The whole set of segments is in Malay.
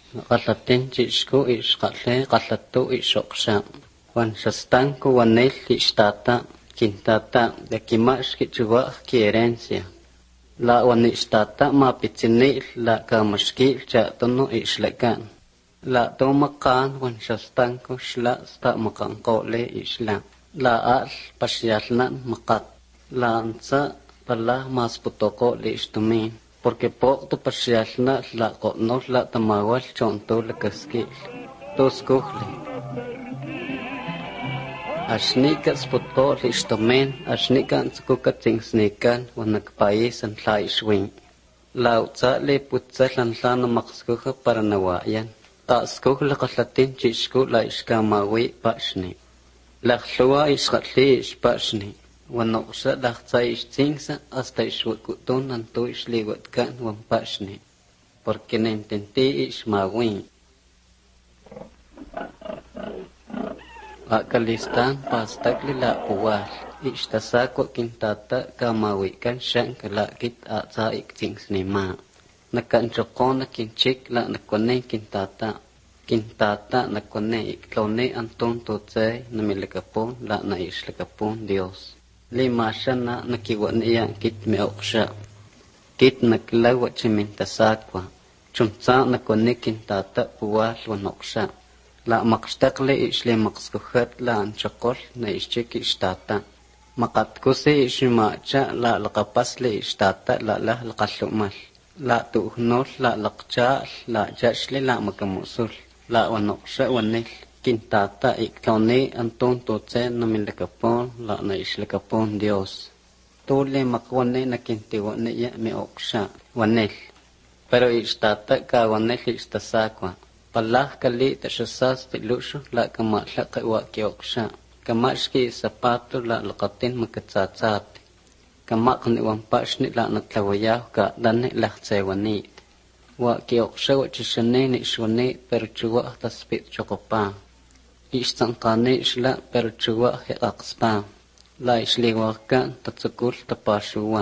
Qalatin chishku ishqatle qalatu ishoqsha. Wan shastanku wanel ishtata quintata de kimash kichuwa querencia. La wanishtata ma pitzini la kamashki chatono ishlakan. La tomakan wan shastanku shla sta makankole isla. La al pashialnan makat. La ansa pala mas putoko le ishtumin. Porque po tu pashialna la qotno la tamawal chonto la kaskil. Toskuhli. Ashnika sputo le ishtumin. Ashnika nsukuka tingsnikan wanak país an la ishwin. La utsa le putsa lanlana makskuha para nawayan. Ta skuh la qalatin chishku la ishkamawi pashni. La khluwa ishqatli ishpashni. Wanoqsha la khsa ishtingsa hasta ishwakutun antu ishliwatkan wampashni. Porque nintenti ishmawin. Akalistan pastakli la puwal. Ishtasako kintata kamawikan shanka la kit atsa iktingsnima. Nakanchokona kinchik la nakone kintata. Kintata nakone iklone antun totsay namilakapon la na ishlakapon Dios. Lima shana nakiwaniya kit meoksha. Kit naklawa chimintasakwa. Chumtsa nakone kintata puwal wanoksha. La maqstakle ishle maqskuhat la anchokol na ishchik ishtata. Maqatkusi ishmacha la laqapasle ishtata la laqallumal. La tuhnol la laqcha la jashli la makamusul. La wanoksha wanil kintata iklone antun totse namilakapon la na ishlakapon Dios. Tule makwane na kintiwane ya meoksha wanil. Pero ishtata ka wanil ishtasakwa. Palah kali tashasas tilushu la kamatlaqa wa kioksha. Kamashki zapato la laqatin makatsatsat. Kamakni wampashni la natlawayaw ka dane lahtsewanit. Wa kioksha wa chishaneni ishwani pero chuwa taspit chokopa. Ishtankani ishla pero chuwa hiaqspa. La ishliwaka tatsukul tapashuwa.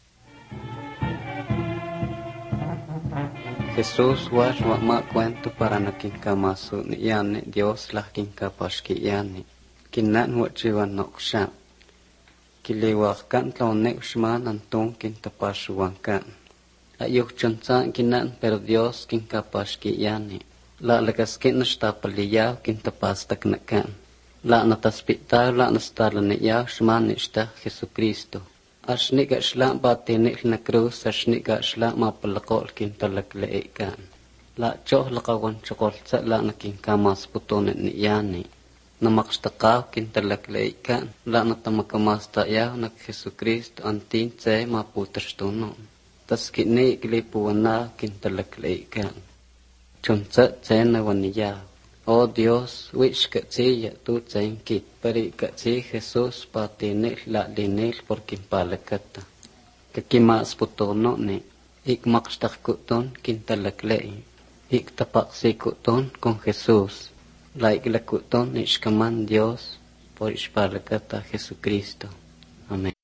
Jesús was wa ma cuento para na kinkamasu ni yani Dios la kinkapashki yani. Kinan wa chiwan noksha. Kiliwakan tlaone ushman antun kintapashuwankan. Ayuk chansa kinan pero Dios kinkapashki yani. La lakaskin nashtapaliyaw kintapastak nakan. La nataspitaw la nastalaniyaw shman ishta Jesucristo. Ashnika shla batinil na cruz ashnika shla mapalakol kintalakleikan. La choh lakawan chokoltsa la nakinkamas putonet ni yani. Namakstakaw kintalakleikan la natamakamastayaw na Jesucristo antin tse maputashtuno. Taskini iklipuwana kintalakleikan. Chunsa tse nawaniyaw. Oh Dios, which katsiya tu tsenkit, pari katsi Jesus patinil la linil por kimpalakata. Kakimas putono ni, ikmakshtakkuton kintalaklei, iktapaksikkuton con Jesus, la iklakuton ishkaman Dios por ishpalakata Jesucristo. Amén.